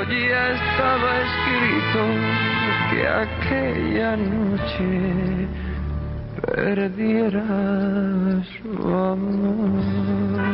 pero ya estaba escrito que aquella noche perdiera su amor.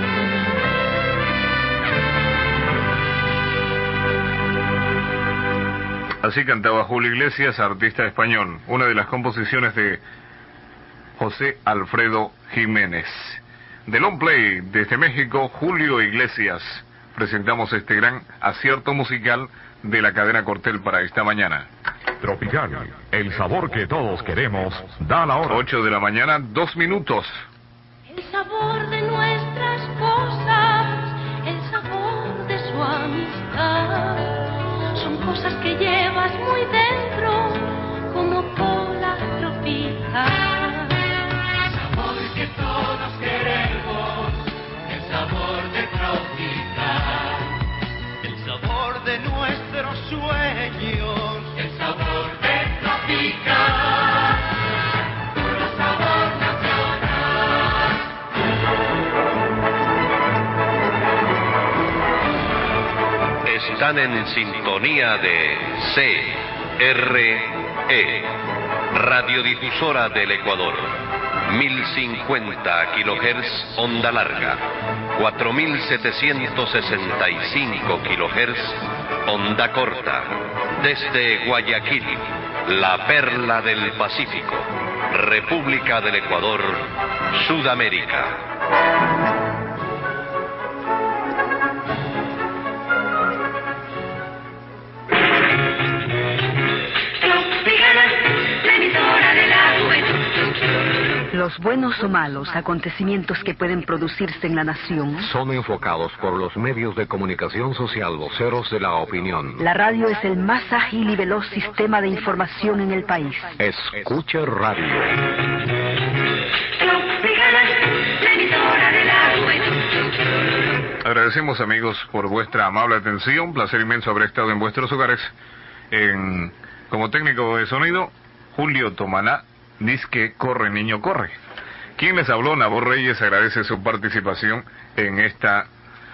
Así cantaba Julio Iglesias, artista español, una de las composiciones de José Alfredo Jiménez. De Long Play, desde México, Julio Iglesias. Presentamos este gran acierto musical de la cadena Cortel para esta mañana. Tropical, el sabor que todos queremos, da la hora. 8 de la mañana, 2 minutos. El sabor de nuestras cosas, el sabor de su amistad, son cosas que llevas muy dentro, como cola tropical. El sabor que todos queremos, el sabor de Tropical. El sabor de nuestros sueños, el sabor de Tropical. Puro sabor nacional. Están en sintonía de CRE, Radiodifusora del Ecuador. 1050 kHz onda larga, 4765 kHz onda corta. Desde Guayaquil, la perla del Pacífico, República del Ecuador, Sudamérica. Los buenos o malos acontecimientos que pueden producirse en la nación son enfocados por los medios de comunicación social, voceros de la opinión. La radio es el más ágil y veloz sistema de información en el país. Escucha radio. Agradecemos, amigos, por vuestra amable atención. Placer inmenso haber estado en vuestros hogares. Como técnico de sonido, Julio Tomaná. Disque corre, niño, corre. Quien les habló, Nabor Reyes, agradece su participación en esta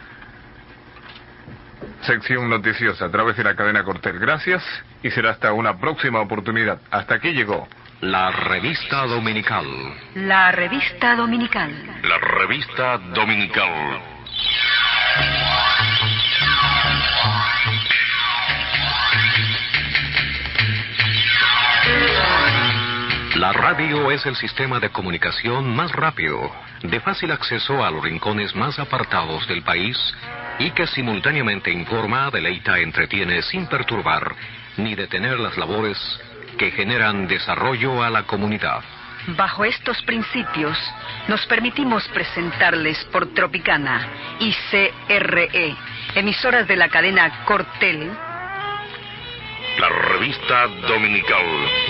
sección noticiosa a través de la cadena Cortel. Gracias y será hasta una próxima oportunidad. Hasta aquí llegó la revista dominical. La revista dominical. La revista dominical. La radio es el sistema de comunicación más rápido, de fácil acceso a los rincones más apartados del país y que simultáneamente informa, deleita, entretiene sin perturbar ni detener las labores que generan desarrollo a la comunidad. Bajo estos principios, nos permitimos presentarles por Tropicana y CRE, emisoras de la cadena Cortel, la revista dominical.